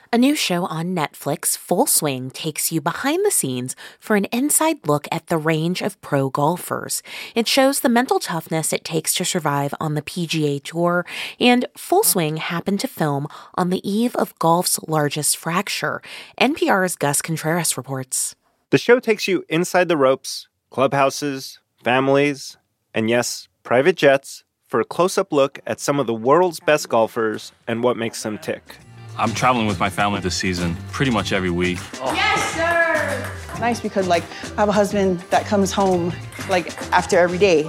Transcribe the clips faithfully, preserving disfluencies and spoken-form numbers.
A new show on Netflix, Full Swing, takes you behind the scenes for an inside look at the range of pro golfers. It shows the mental toughness it takes to survive on the P G A Tour, and Full Swing happened to film on the eve of golf's largest fracture. N P R's Gus Contreras reports. The show takes you inside the ropes, clubhouses, families, and yes, private jets, for a close-up look at some of the world's best golfers and what makes them tick. I'm traveling with my family this season pretty much every week. Oh. Yes, sir! It's nice because, like, I have a husband that comes home, like, after every day.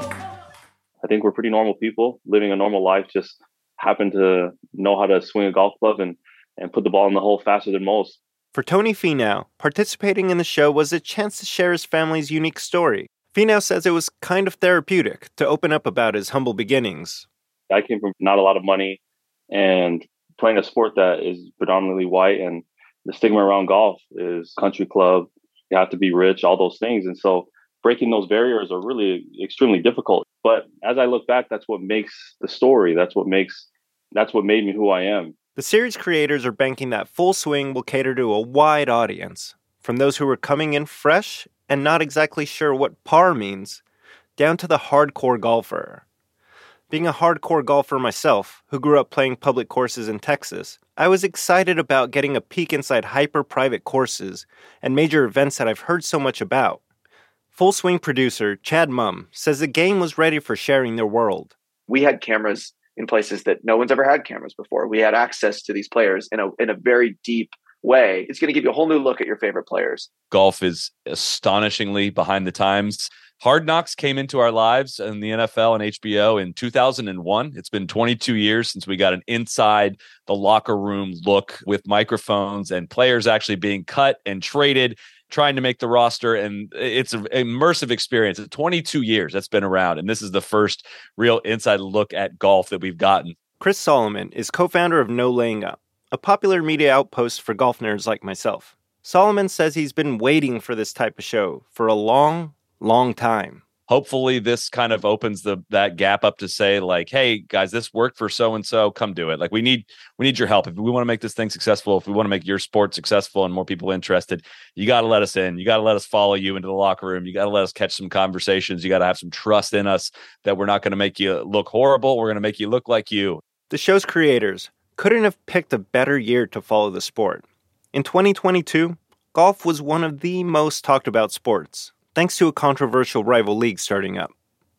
I think we're pretty normal people living a normal life, just happen to know how to swing a golf club and, and put the ball in the hole faster than most. For Tony Finau, participating in the show was a chance to share his family's unique story. Finau says it was kind of therapeutic to open up about his humble beginnings. I came from not a lot of money and playing a sport that is predominantly white, and the stigma around golf is country club, you have to be rich, all those things. And so breaking those barriers are really extremely difficult. But as I look back, that's what makes the story. That's what makes, that's what made me who I am. The series creators are banking that Full Swing will cater to a wide audience, from those who are coming in fresh and not exactly sure what par means, down to the hardcore golfer. Being a hardcore golfer myself, who grew up playing public courses in Texas, I was excited about getting a peek inside hyper-private courses and major events that I've heard so much about. Full Swing producer Chad Mumm says the game was ready for sharing their world. We had cameras in places that no one's ever had cameras before. We had access to these players in a in a very deep way. It's going to give you a whole new look at your favorite players. Golf is astonishingly behind the times. Hard Knocks came into our lives in the N F L and H B O in two thousand one. It's been twenty-two years since we got an inside the locker room look with microphones and players actually being cut and traded, trying to make the roster. And it's an immersive experience. It's twenty-two years that's been around. And this is the first real inside look at golf that we've gotten. Chris Solomon is co-founder of No Laying Up, a popular media outpost for golf nerds like myself. Solomon says he's been waiting for this type of show for a long, long time. Hopefully this kind of opens the that gap up to say, like, hey guys, this worked for so and so, come do it. Like we need we need your help. If we want to make this thing successful, if we want to make your sport successful and more people interested, you got to let us in. You got to let us follow you into the locker room. You got to let us catch some conversations. You got to have some trust in us that we're not going to make you look horrible. We're going to make you look like you. The show's creators couldn't have picked a better year to follow the sport. In twenty twenty-two, golf was one of the most talked about sports, thanks to a controversial rival league starting up.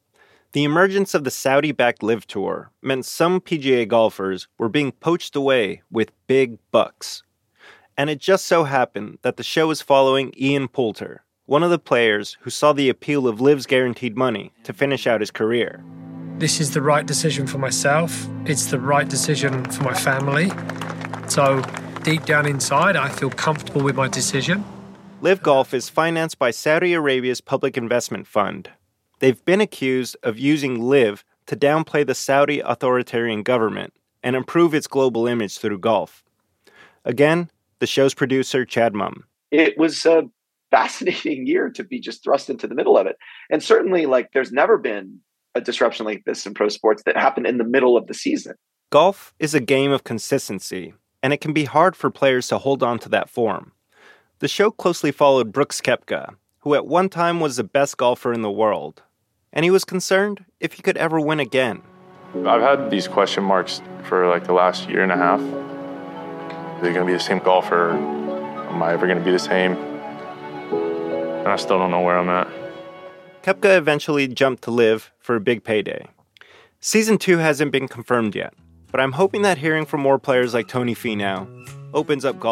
The emergence of the Saudi-backed LIV Tour meant some P G A golfers were being poached away with big bucks. And it just so happened that the show is following Ian Poulter, one of the players who saw the appeal of LIV's guaranteed money to finish out his career. This is the right decision for myself. It's the right decision for my family. So deep down inside, I feel comfortable with my decision. LIV Golf is financed by Saudi Arabia's public investment fund. They've been accused of using LIV to downplay the Saudi authoritarian government and improve its global image through golf. Again, the show's producer, Chad Mumm. It was a fascinating year to be just thrust into the middle of it. And certainly, like, there's never been a disruption like this in pro sports that happened in the middle of the season. Golf is a game of consistency, and it can be hard for players to hold on to that form. The show closely followed Brooks Koepka, who at one time was the best golfer in the world, and he was concerned if he could ever win again. I've had these question marks for like the last year and a half. Are they going to be the same golfer? Am I ever going to be the same? And I still don't know where I'm at. Koepka eventually jumped to LIV for a big payday. Season two hasn't been confirmed yet, but I'm hoping that hearing from more players like Tony Finau opens up golf